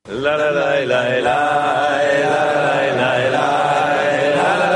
La la la la la la la la la la.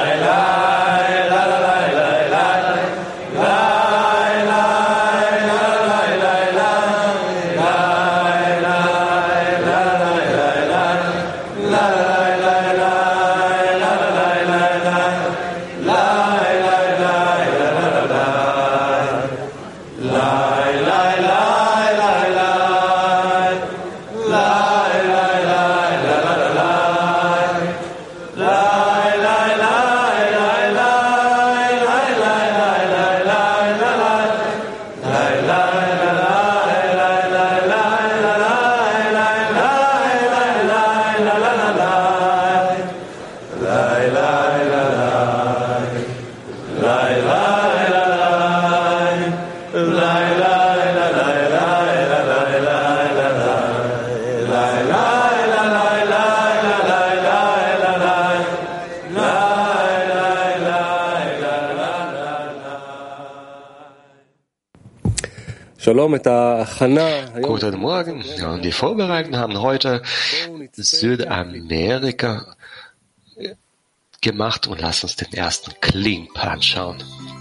Guten Morgen. Ja, und die Vorbereitungen haben heute Südamerika gemacht und lass uns den ersten Kling anschauen.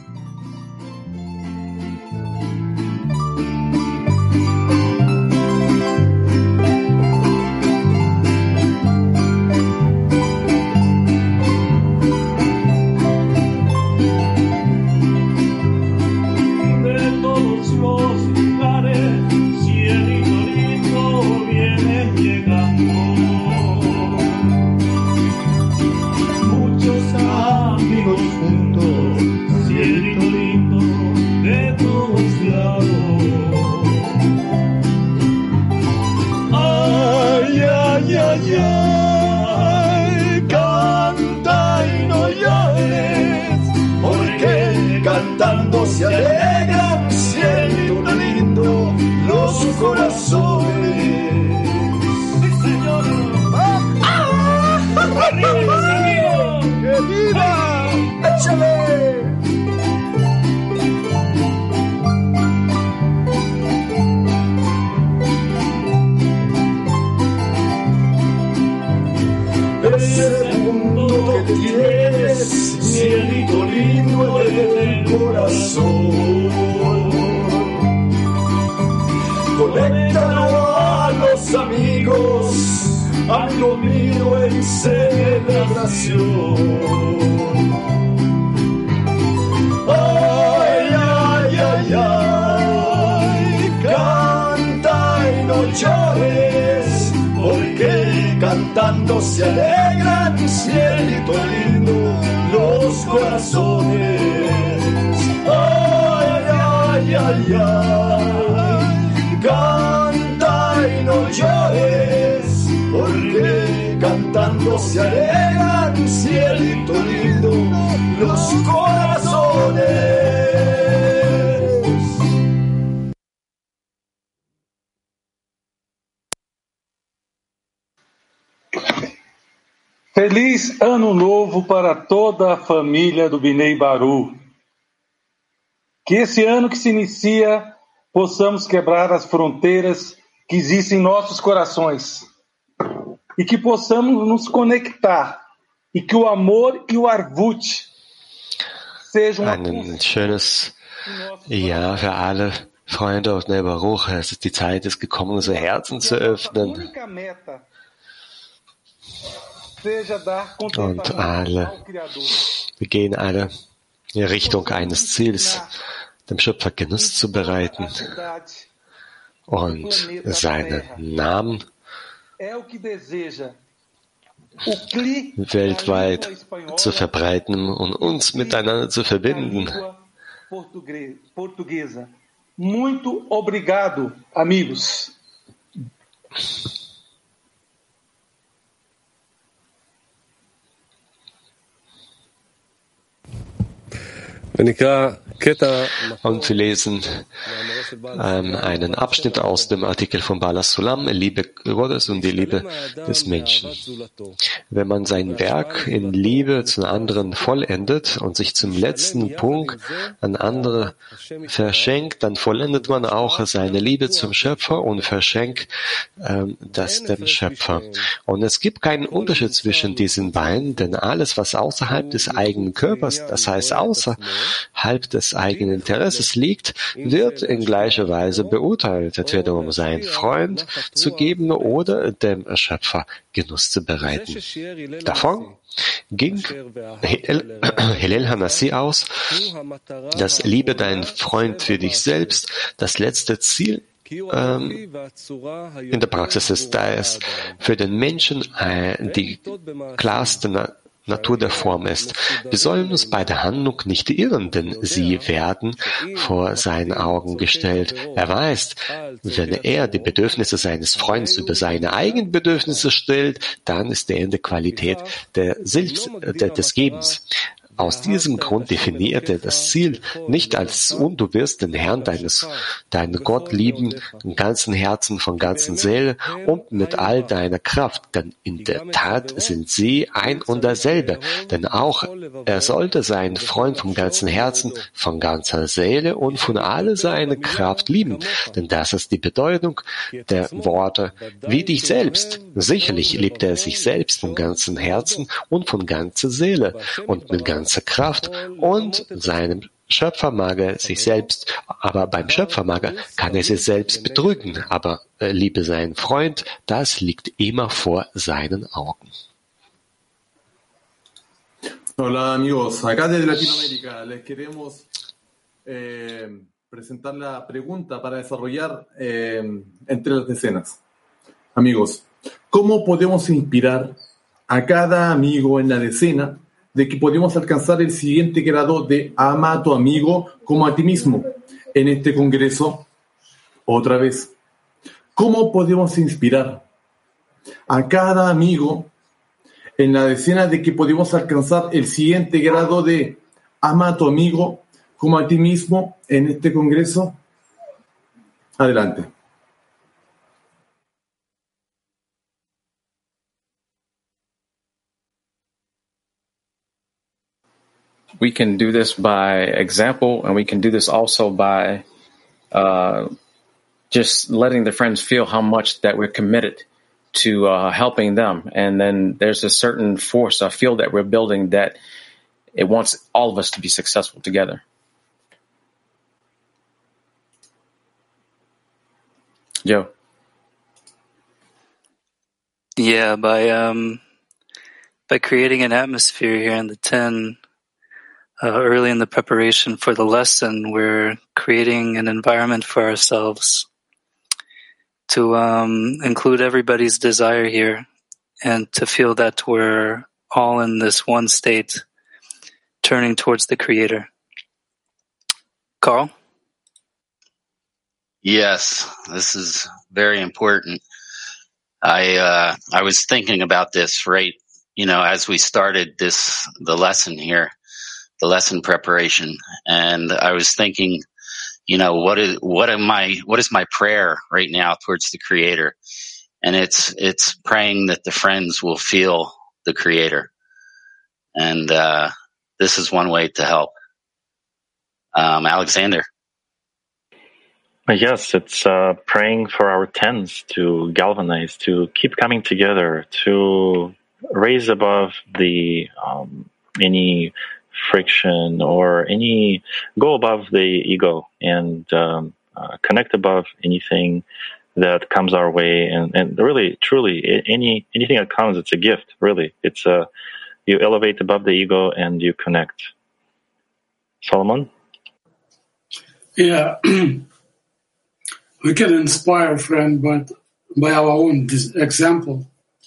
Cantando se alegran, cielito lindo, los corazones. ¡Sí, señor! ¡Arriba, amigos! ¡Que viva! ¡Échale! Ese mundo que tienes, cielito lindo en el corazón, conéctalo a los amigos, amigo mío, en celebración. Ay, ay, ay, ay, canta y no llores, porque cantando se alegran, cielito lindo, los corazones. Ay, ay, ay, ay, canta y no llores, porque cantando se alegran, cielito lindo, los corazones. Feliz Ano Novo para toda a família do Binei Baru. Que esse ano que se inicia, possamos quebrar as fronteiras que existem em nossos corações. E que possamos nos conectar. E que o amor e o arvut sejam ein schönes Jahr für alle Freunde aus Bnei Baruch. Es ist die Zeit, es gekommen, unsere Herzen zu öffnen. Und wir gehen alle in Richtung eines Ziels, dem Schöpfer Genuss zu bereiten und seinen Namen weltweit zu verbreiten und uns miteinander zu verbinden. Muito obrigado, amigos. ונקרא Und wir lesen einen Abschnitt aus dem Artikel von Baal HaSulam, Liebe Gottes und die Liebe des Menschen. Wenn man sein Werk in Liebe zu anderen vollendet und sich zum letzten Punkt an andere verschenkt, dann vollendet man auch seine Liebe zum Schöpfer und verschenkt das dem Schöpfer. Und es gibt keinen Unterschied zwischen diesen beiden, denn alles, was außerhalb des eigenen Körpers, das heißt außerhalb des eigenen Interesses liegt, wird in gleicher Weise beurteilt, entweder um seinen Freund zu geben oder dem Schöpfer Genuss zu bereiten. Davon ging Hillel Hanassi aus, dass Liebe deinen Freund für dich selbst das letzte Ziel in der Praxis ist, da es für den Menschen die klarste Natur der Form ist. Wir sollen uns bei der Handlung nicht irren, denn sie werden vor seinen Augen gestellt. Er weiß, wenn er die Bedürfnisse seines Freundes über seine eigenen Bedürfnisse stellt, dann ist er in der Qualität des Gebens. Aus diesem Grund definiert er das Ziel nicht als und du wirst den Herrn deinen Gott lieben, im ganzen Herzen, von ganzer Seele und mit all deiner Kraft, denn in der Tat sind sie ein und dasselbe, denn auch er sollte seinen Freund vom ganzen Herzen, von ganzer Seele und von aller seiner Kraft lieben, denn das ist die Bedeutung der Worte, wie dich selbst. Sicherlich liebt er sich selbst vom ganzen Herzen und von ganzer Seele und mit ganzer Kraft und seinem Schöpfer mag er sich selbst, aber beim Schöpfer kann er sich selbst betrügen, aber liebe seinen Freund, das liegt immer vor seinen Augen. Hola amigos, acá desde Latinoamérica les queremos presentar la pregunta para desarrollar entre las decenas. Amigos, ¿cómo podemos inspirar a cada amigo en la decena de que podemos alcanzar el siguiente grado de ama a tu amigo como a ti mismo en este congreso? Otra vez, ¿cómo podemos inspirar a cada amigo en la decena de que podemos alcanzar el siguiente grado de ama a tu amigo como a ti mismo en este congreso? Adelante. We can do this by example, and we can do this also by just letting the friends feel how much that we're committed to helping them. And then there's a certain force, a field that we're building that it wants all of us to be successful together. Joe? Yeah, by creating an atmosphere here in the 10, early in the preparation for the lesson, we're creating an environment for ourselves to include everybody's desire here and to feel that we're all in this one state, turning towards the Creator. Carl? Yes, this is very important. I was thinking about this as we started the lesson here. The lesson preparation, and I was thinking, what is my prayer right now towards the Creator? And it's praying that the friends will feel the Creator, and this is one way to help. Alexander. Yes, it's praying for our tens to galvanize, to keep coming together, to raise above the any friction or go above the ego and connect above anything that comes our way, and really truly anything that comes, it's a gift. Really, it's you elevate above the ego and you connect. Solomon? Yeah. We can inspire friend, but by our own example.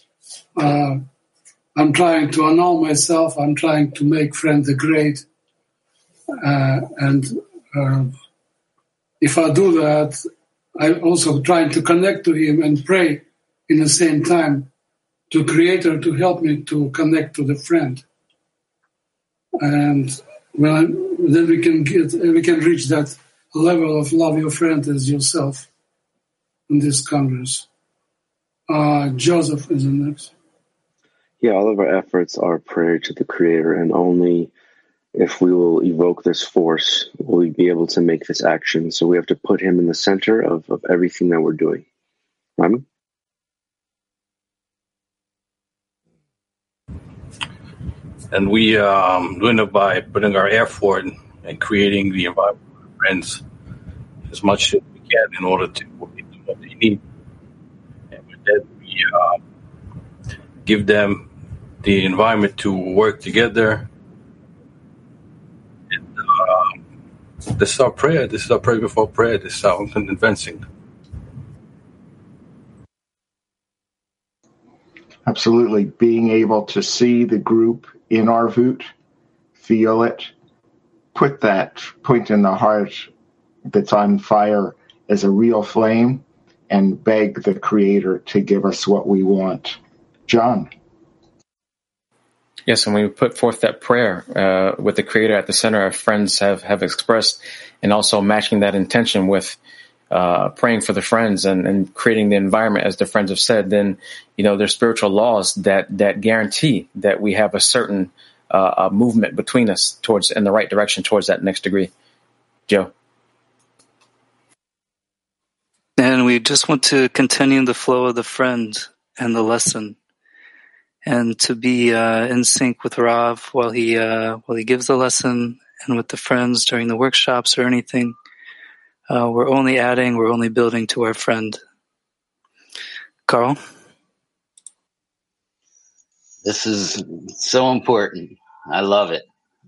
I'm trying to annul myself. I'm trying to make friend the great. And if I do that, I'm also trying to connect to him and pray in the same time to Creator to help me to connect to the friend. And then we can reach that level of love your friend as yourself in this Congress. Joseph is the next. Yeah, all of our efforts are prayer to the Creator, and only if we will evoke this force will we be able to make this action. So we have to put him in the center of everything that we're doing. Rami? And we doing it by putting our effort and creating the environment for our friends as much as we can in order to give them what they need. And with that, we give them the environment to work together. And this is our prayer. This is our prayer before prayer. This is our convincing. Absolutely. Being able to see the group in Arvut, feel it, put that point in the heart that's on fire as a real flame, and beg the Creator to give us what we want. John? Yes, and when we put forth that prayer with the Creator at the center, our friends have expressed, and also matching that intention with praying for the friends and creating the environment, as the friends have said, then, there's spiritual laws that guarantee that we have a certain movement between us towards in the right direction towards that next degree. Joe? And we just want to continue the flow of the friend and the lesson, and to be in sync with Rav while he gives the lesson, and with the friends during the workshops or anything. We're only adding, we're only building to our friend. Carl? This is so important. I love it.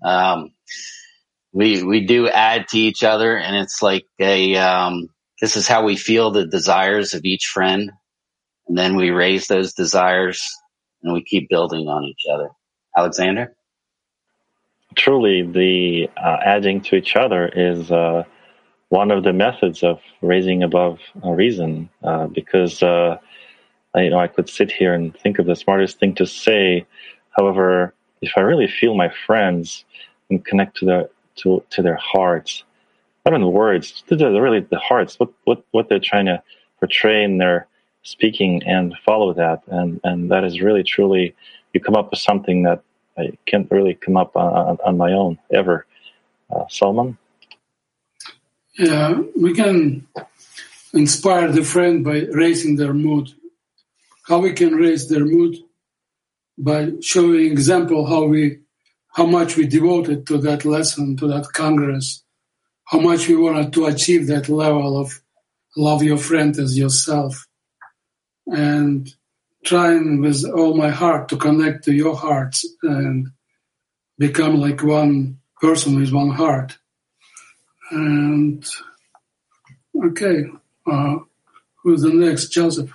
We do add to each other, and it's like this is how we feel the desires of each friend, and then we raise those desires, and we keep building on each other. Alexander? Truly, the adding to each other is one of the methods of raising above reason, because I could sit here and think of the smartest thing to say. However, if I really feel my friends and connect to their hearts, not in the words, really the hearts, what they're trying to portray in their speaking, and follow that, and that is really truly, you come up with something that I can't really come up on my own ever. Salman? Yeah, we can inspire the friend by raising their mood. How we can raise their mood? By showing example how much we devoted to that lesson, to that Congress, how much we wanted to achieve that level of love your friend as yourself, and trying with all my heart to connect to your hearts and become like one person with one heart. And okay, who's the next? Joseph?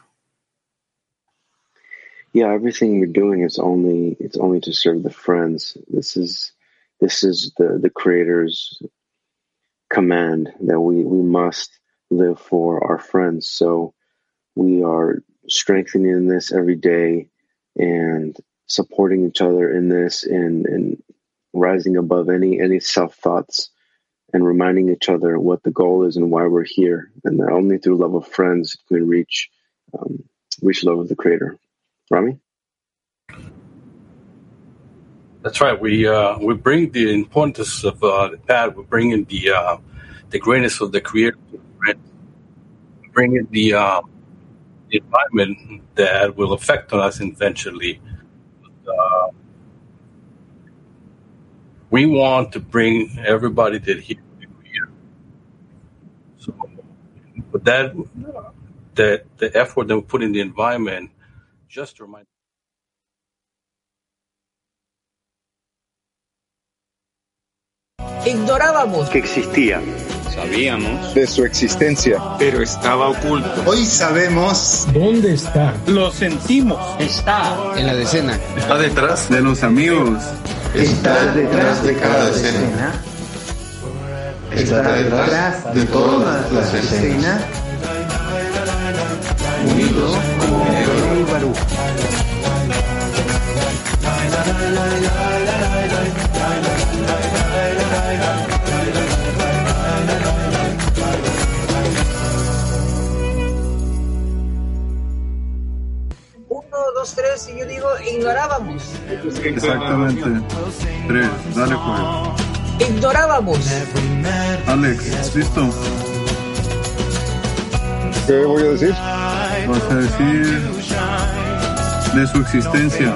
Yeah, everything we're doing is only to serve the friends. This is the Creator's command that we must live for our friends. So we are strengthening this every day and supporting each other in this, and rising above any self-thoughts, and reminding each other what the goal is and why we're here. And that only through love of friends can we reach love of the Creator. Rami? That's right. We bring the importance of the path. We bring in the greatness of the Creator. We bring in the environment that will affect on us eventually. We want to bring everybody that here to the Creator. So, with that, the effort that we put in the environment, just to remind. Ignorábamos que existía. Sabíamos de su existencia, pero estaba oculto. Hoy sabemos dónde está. Lo sentimos. Está en la decena. Está detrás de los amigos. Está detrás de cada decena. Está detrás de todas las escenas. Unidos como Benei Baruch. 1, 2, 3 y yo digo ignorábamos. Exactamente. 3, dale pues. Ignorábamos. Alex, ¿listo? ¿Qué voy a decir? Vas a decir de su existencia.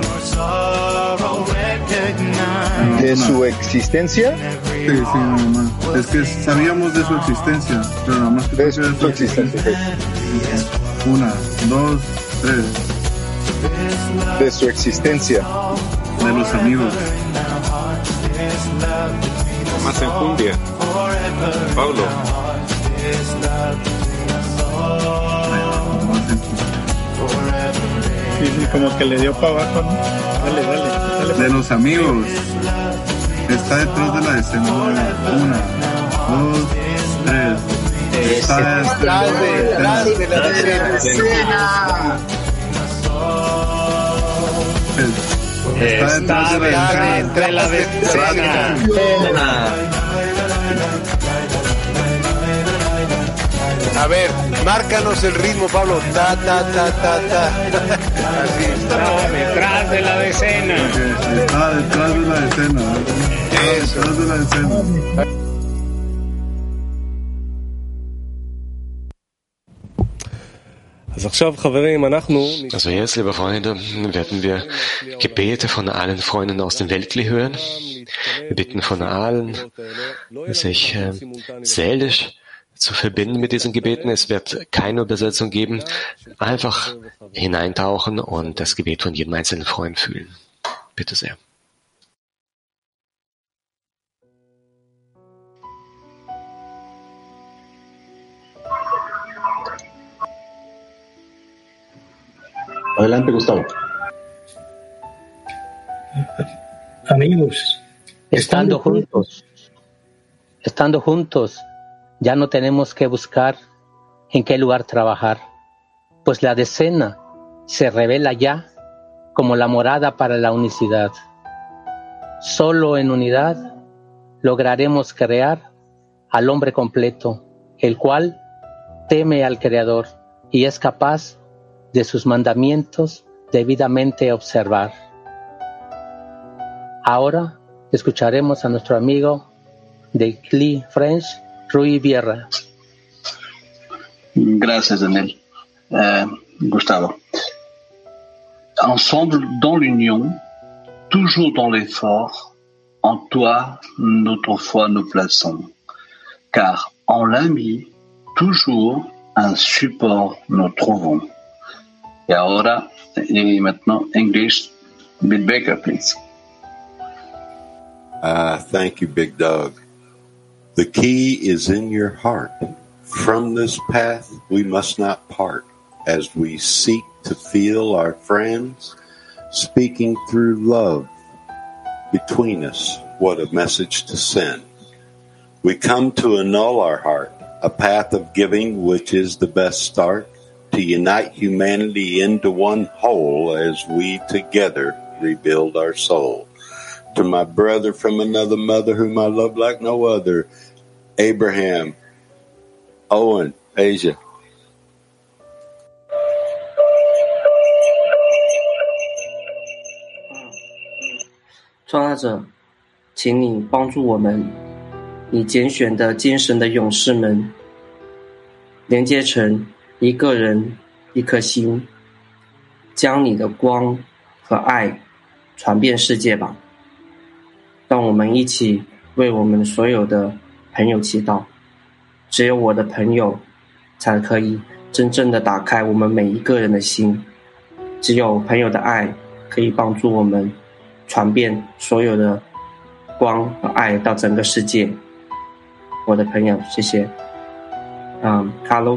¿De su existencia? Sí, nada más. Es que sabíamos de su existencia, pero nada más que de su existencia. 1, 2, 3. De su existencia. De los amigos. Más enjundia. Pablo. Sí, como que le dio para abajo, ¿no? Dale. De los amigos. Está detrás de la escena. 1, 2, 3. Está detrás de la escena. Está detrás de la escena. A ver, márcanos el ritmo, Pablo. Ta, ta, ta, ta, ta. Así. Está detrás de la escena. Está detrás de la escena. Está detrás de la escena. Also jetzt, liebe Freunde, werden wir Gebete von allen Freunden aus dem Weltli hören. Wir bitten von allen, sich seelisch zu verbinden mit diesen Gebeten. Es wird keine Übersetzung geben. Einfach hineintauchen und das Gebet von jedem einzelnen Freund fühlen. Bitte sehr. Adelante, Gustavo. Amigos, estando juntos, ya no tenemos que buscar en qué lugar trabajar, pues la decena se revela ya como la morada para la unicidad. Solo en unidad lograremos crear al hombre completo, el cual teme al Creador y es capaz de sus mandamientos debidamente observar. Ahora escucharemos a nuestro amigo de CLI French, Rui Vierra. Gracias, Daniel. Gustavo. Ensemble dans l'union, toujours dans l'effort, en toi notre foi nous plaçons, car en l'ami, toujours un support nous trouvons. Y ahora, y maintenant, English, Bill Baker, please. Thank you, Big Dog. The key is in your heart. From this path we must not part, as we seek to feel our friends speaking through love between us. What a message to send. We come to annul our heart, a path of giving which is the best start, to unite humanity into one whole as we together rebuild our soul. To my brother from another mother whom I love like no other, Abraham, Owen, Asia. 创造者，请你帮助我们，你拣选的精神的勇士们，连接成一个人一颗心，将你的光和爱传遍世界吧。让我们一起为我们所有的朋友祈祷。只有我的朋友才可以真正的打开我们每一个人的心，只有朋友的爱可以帮助我们传遍所有的光和爱到整个世界。我的朋友，谢谢。Carlo。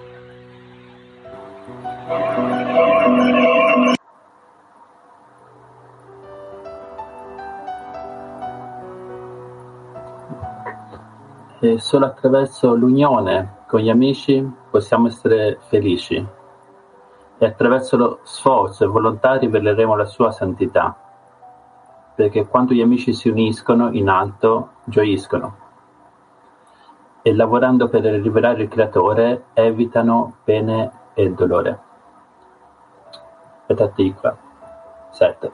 E solo attraverso l'unione con gli amici possiamo essere felici e attraverso lo sforzo e volontà riveleremo la sua santità, perché quando gli amici si uniscono in alto gioiscono e lavorando per rivelare il Creatore evitano pene e dolore. פתח תקווה, סרטן.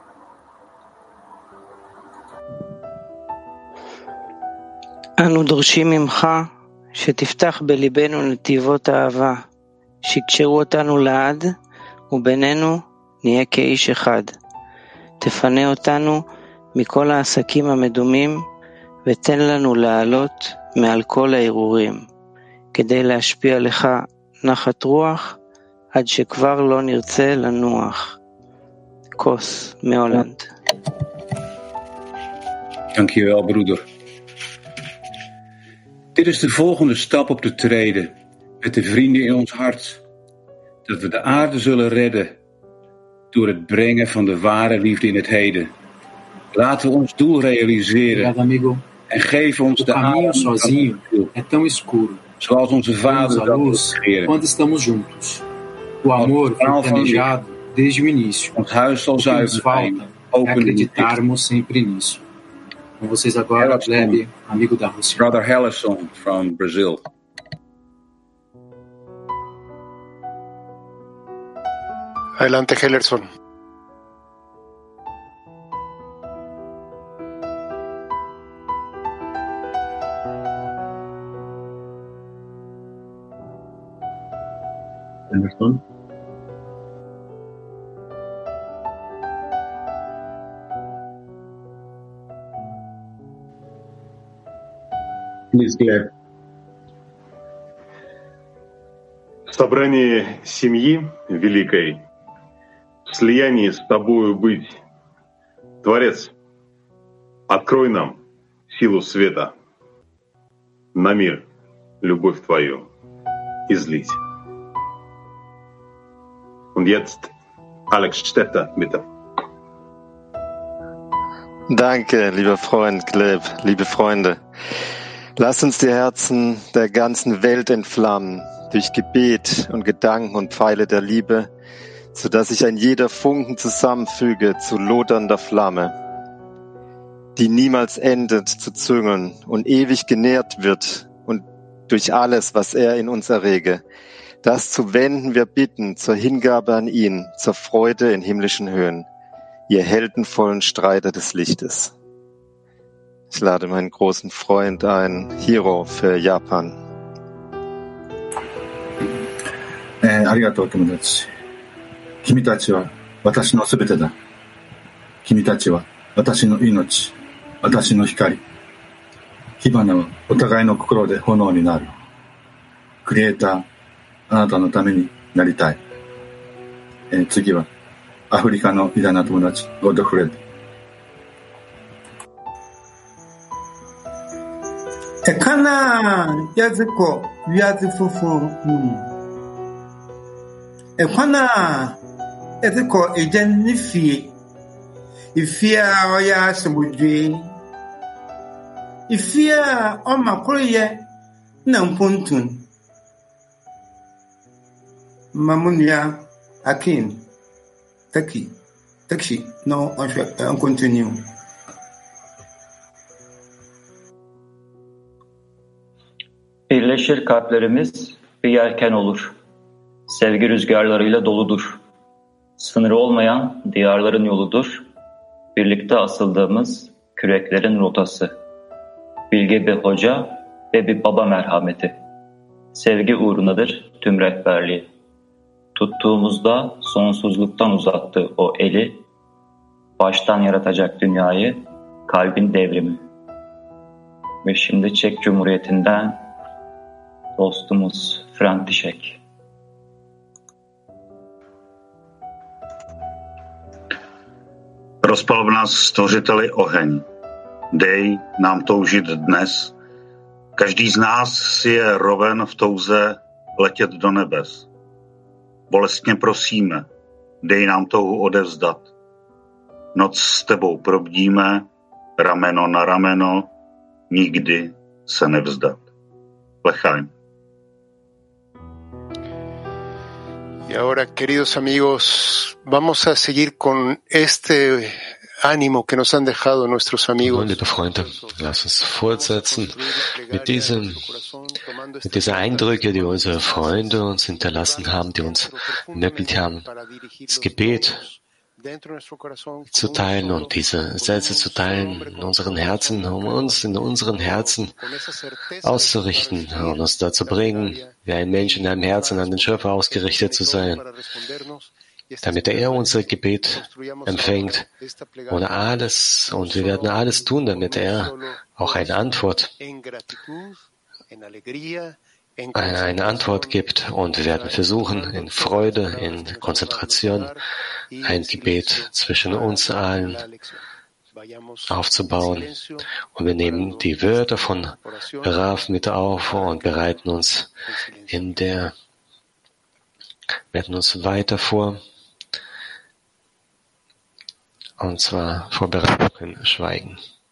אנו דורשים ממך שתפתח בליבנו נתיבות אהבה, שיקשרו אותנו לעד, ובינינו נהיה כאיש אחד. תפנה אותנו מכל העסקים המדומים, ותן לנו לעלות מעל כל הערעורים, כדי להשפיע לך נחת רוח, עד שכבר לא נרצה לנוח. כוס מהולנד. Dankjewel, broeder. Dit is de volgende stap op de trede, met de vrienden in ons hart. Dat we de aarde zullen redden, door het brengen van de ware liefde in het heden. Laten we ons doel realiseren en geef ons de adem sozinho é tão escuro, zoals onze Vader dat regeren. Quando estamos juntos. O amor foi planejado desde o início. Ons huis zal zuiver zijn. Acreditarmos sempre nisso. Com vocês agora, Gleb, amigo da Rússia. Brother Hellerson from Brazil. Adelante, Hellerson. Hellerson. Please, Gleb. В собрании семьи великой, в слиянии с Тобою быть, Творец, открой нам силу света, на мир любовь Твою излить. Und jetzt Alex Stetter, bitte. Danke, lieber Freund Gleb, liebe Freunde. Lasst uns die Herzen der ganzen Welt entflammen, durch Gebet und Gedanken und Pfeile der Liebe, sodass sich ein jeder Funken zusammenfüge zu lodernder Flamme, die niemals endet zu züngeln und ewig genährt wird und durch alles, was er in uns errege. Das zu wenden wir bitten zur Hingabe an ihn, zur Freude in himmlischen Höhen, ihr heldenvollen Streiter des Lichtes. Ich lade meinen großen Freund ein, Hiro für Japan. ありがとう友達。君たちは私のすべてだ。君たちは私の命、私の光。火花はお互いの心で炎になる。クリエイター、あなたのためになりたい。次はアフリカの偉大な友達、ゴッドフレッド。 Ekana yaziko wiazi fufu Ekana yaziko ejen nifi ifia oya semudwe ifia omakroye na mpontun mamunia akin taki no on continue. Birleşir kalplerimiz bir yelken olur. Sevgi rüzgarlarıyla doludur. Sınırı olmayan diyarların yoludur. Birlikte asıldığımız küreklerin rotası. Bilge bir hoca ve bir baba merhameti. Sevgi uğrunadır tüm rehberliği. Tuttuğumuzda sonsuzluktan uzattığı o eli, baştan yaratacak dünyayı, kalbin devrimi. Ve şimdi Çek Cumhuriyeti'nden dostumuz František. Rozpal v nás stvořiteli oheň. Dej nám toužit dnes. Každý z nás si je roven v touze letět do nebes. Bolestně prosíme, dej nám touhu odevzdat. Noc s tebou probdíme, rameno na rameno, nikdy se nevzdat. L'chaim. Y ahora, queridos amigos, vamos a seguir con este ánimo que nos han dejado nuestros amigos. Nun, liebe Freunde, lass uns fortsetzen mit dieser Eindrücke, die unsere Freunde uns hinterlassen haben, die uns ermöglicht haben, das Gebet zu teilen und diese Sätze zu teilen in unseren Herzen, um uns in unseren Herzen auszurichten und uns dazu bringen, wie ein Mensch in einem Herzen an den Schöpfer ausgerichtet zu sein, damit er unser Gebet empfängt und wir werden alles tun, damit er auch eine Antwort gibt, und wir werden versuchen, in Freude, in Konzentration, ein Gebet zwischen uns allen aufzubauen. Und wir nehmen die Wörter von Rav mit auf und bereiten uns weiter vor, und zwar Vorbereitung in Schweigen.